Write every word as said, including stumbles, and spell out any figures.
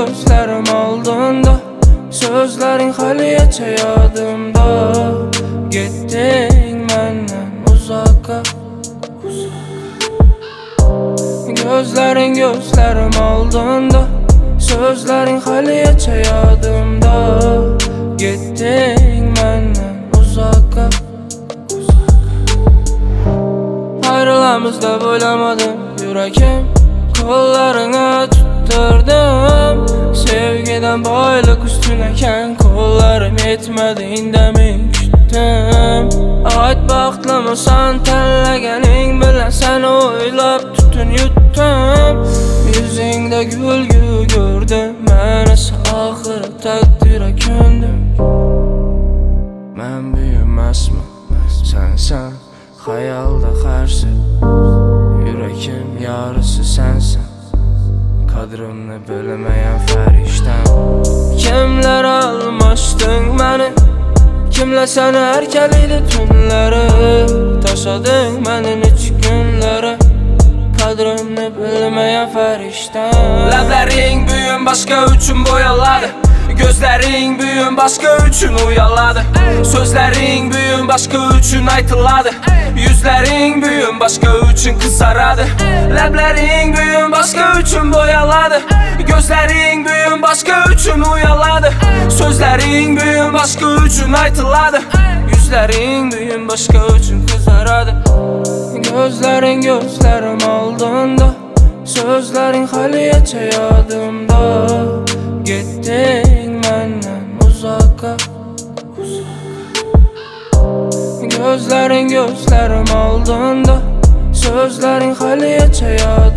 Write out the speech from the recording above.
gözlerim oldunda, sözlerin haliyeçe yadımda. Gittin menden uzakka, gözlerin gözlerim oldunda, sözlerin haliyeçe yadımda. Gittin menden uzakka, ayrılamızda bo'lamadım yürekim, kollarına tutturdum. Sevgiden boylik üstüneken kollarım yetmedi, indemin küttüm. Ayt baxtlımısan tanlaganing bilen seni oylab tutun yuttum. Yüzingde gülgü gördüm, menisi ahırı takdire köndüm. Men büyümesmi, sen sen hayalda karşı, yürekim yarısı sensin, kadrimni bilmeyen feriştem. Kimler almıştın beni, kimler seni erkeliydi tünleri, taşadın benim üç günleri, kadrimni bilmeyen feriştem. Lablerin büyün başka üçün boyaladı, gözlerin büyün başka üçün uyaladı, sözlerin büyün başka üçün aytıladı, yüzlerin büyün başka üçün kızaradı. Lablerin büyün başka üçün boyaladı, gözlerin büyün başka üçün uyaladı, sözlerin büyün başka üçün aytıladı, yüzlerin büyün başka üçün kızaradı. Gözlerin gözlerim oldunda, sözlerin haliyeçe yadımda. Gittin menden uzakka, gözlerin gözlerim oldunda, sözlerin haliyeçe yadımda.